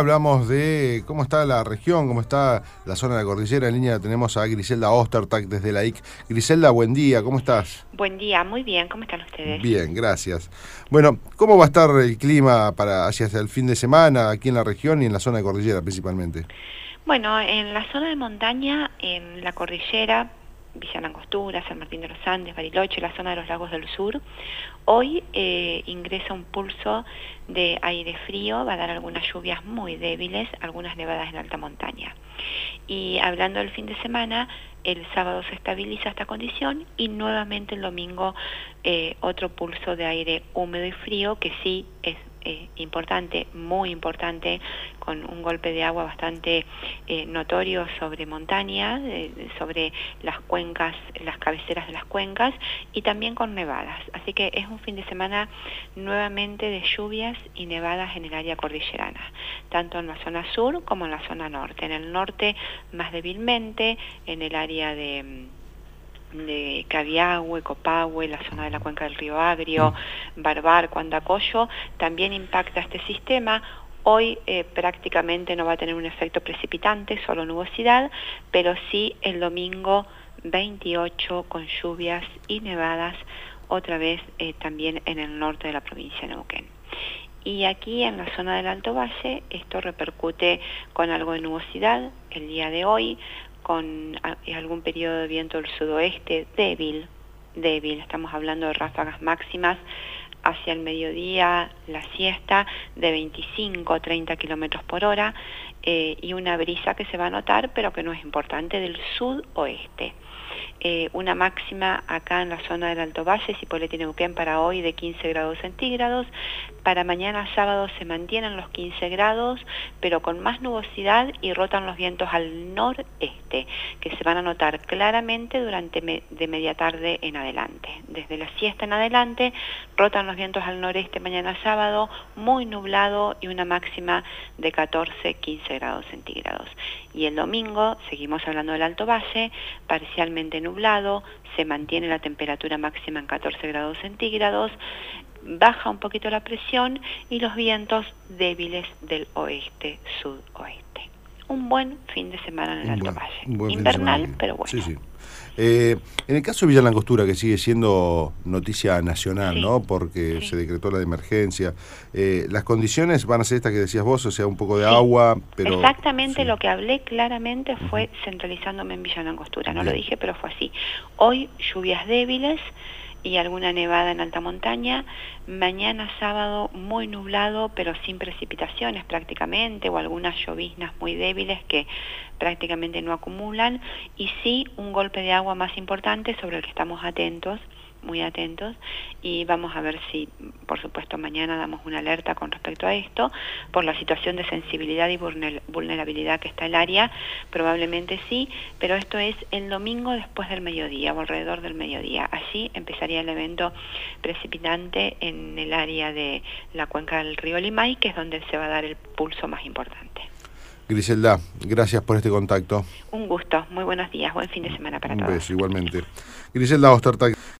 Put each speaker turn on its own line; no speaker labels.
hablamos de cómo está la región, cómo está la zona de la cordillera. En línea tenemos a Griselda Ostertag desde la IC. Griselda, buen día, ¿cómo estás?
Buen día, muy bien, ¿cómo están ustedes?
Bien, gracias. Bueno, ¿cómo va a estar el clima para hacia el fin de semana aquí en la región y en la zona de cordillera principalmente?
Bueno, en la zona de montaña, en la cordillera, Villa Langostura, San Martín de los Andes, Bariloche, la zona de los lagos del sur, hoy ingresa un pulso de aire frío, va a dar algunas lluvias muy débiles, algunas nevadas en alta montaña. Y hablando del fin de semana, el sábado se estabiliza esta condición y nuevamente el domingo otro pulso de aire húmedo y frío que sí es importante, muy importante, con un golpe de agua bastante notorio sobre montaña, sobre las cuencas, las cabeceras de las cuencas y también con nevadas. Así que es un fin de semana nuevamente de lluvias y nevadas en el área cordillerana, tanto en la zona sur como en la zona norte. En el norte más débilmente, en el área de Cabiahue, Copahue, la zona de la cuenca del río Agrio, Barbarco, Andacollo, también impacta este sistema. Hoy prácticamente no va a tener un efecto precipitante, solo nubosidad, pero sí el domingo 28 con lluvias y nevadas, otra vez también en el norte de la provincia de Neuquén. Y aquí en la zona del Alto Valle esto repercute con algo de nubosidad el día de hoy, con algún periodo de viento del sudoeste débil, estamos hablando de ráfagas máximas hacia el mediodía, la siesta, de 25 a 30 kilómetros por hora, y una brisa que se va a notar, pero que no es importante, del sudoeste. Una máxima acá en la zona del Alto Valle, Cipolletti y Neuquén, para hoy de 15 grados centígrados. Para mañana sábado se mantienen los 15 grados, pero con más nubosidad y rotan los vientos al noreste, que se van a notar claramente durante de media tarde en adelante. Desde la siesta en adelante, rotan los vientos al noreste mañana sábado, muy nublado y una máxima de 14-15 grados centígrados. Y el domingo, seguimos hablando del Alto Valle, parcialmente nublado, se mantiene la temperatura máxima en 14 grados centígrados, baja un poquito la presión y los vientos débiles del oeste-sudoeste. Un buen fin de semana en el Alto Valle. Invernal, pero bueno.
Sí, sí. En el caso de Villa Langostura, que sigue siendo noticia nacional, sí, ¿no? Porque sí, se decretó la de emergencia. Las condiciones van a ser estas que decías vos, o sea, un poco de sí, agua, pero...
Exactamente, sí, lo que hablé claramente fue centralizándome en Villa Langostura. No lo dije, pero fue así. Hoy lluvias débiles y alguna nevada en alta montaña. Mañana sábado muy nublado, pero sin precipitaciones prácticamente, o algunas lloviznas muy débiles que prácticamente no acumulan, y sí un golpe de agua más importante sobre el que estamos atentos, muy atentos, y vamos a ver si, por supuesto, mañana damos una alerta con respecto a esto, por la situación de sensibilidad y vulnerabilidad que está el área, probablemente sí, pero esto es el domingo después del mediodía, o alrededor del mediodía. Allí empezaría el evento precipitante en el área de la cuenca del río Limay, que es donde se va a dar el pulso más importante.
Griselda, gracias por este contacto.
Un gusto, muy buenos días, buen fin de semana para todos.
Un beso, igualmente. Griselda Ostertag.